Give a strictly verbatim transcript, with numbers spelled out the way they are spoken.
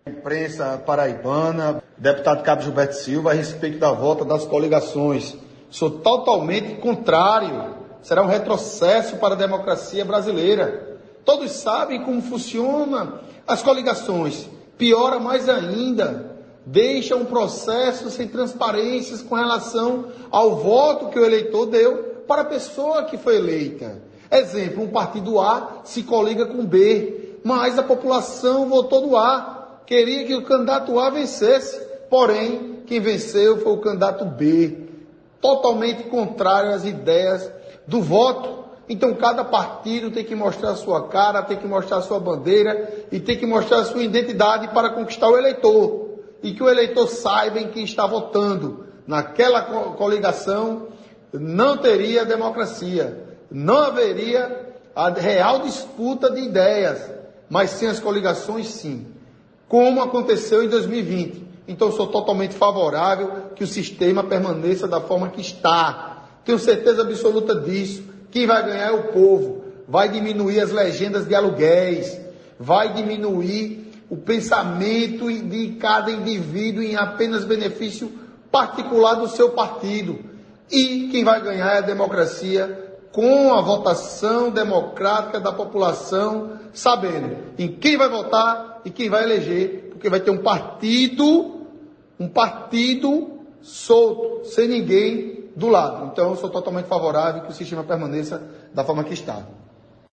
Imprensa paraibana, deputado Cabo Gilberto Silva, a respeito da volta das coligações. Sou totalmente contrário. Será um retrocesso para a democracia brasileira. Todos sabem como funcionam as coligações. Piora mais ainda. Deixa um processo sem transparências com relação ao voto que o eleitor deu para a pessoa que foi eleita. Exemplo, um partido A se coliga com B, mas a população votou no A. Queria que o candidato A vencesse, porém, quem venceu foi o candidato B. Totalmente contrário às ideias do voto. Então, cada partido tem que mostrar a sua cara, tem que mostrar a sua bandeira e tem que mostrar a sua identidade para conquistar o eleitor. E que o eleitor saiba em quem está votando. Naquela coligação não teria democracia, não haveria a real disputa de ideias, mas sim as coligações, sim. Como aconteceu em dois mil e vinte. Então, sou totalmente favorável que o sistema permaneça da forma que está. Tenho certeza absoluta disso. Quem vai ganhar é o povo. Vai diminuir as legendas de aluguéis. Vai diminuir o pensamento de cada indivíduo em apenas benefício particular do seu partido. E quem vai ganhar é a democracia com a votação democrática da população, sabendo em quem vai votar e quem vai eleger, porque vai ter um partido, um partido solto, sem ninguém do lado. Então, eu sou totalmente favorável que o sistema permaneça da forma que está.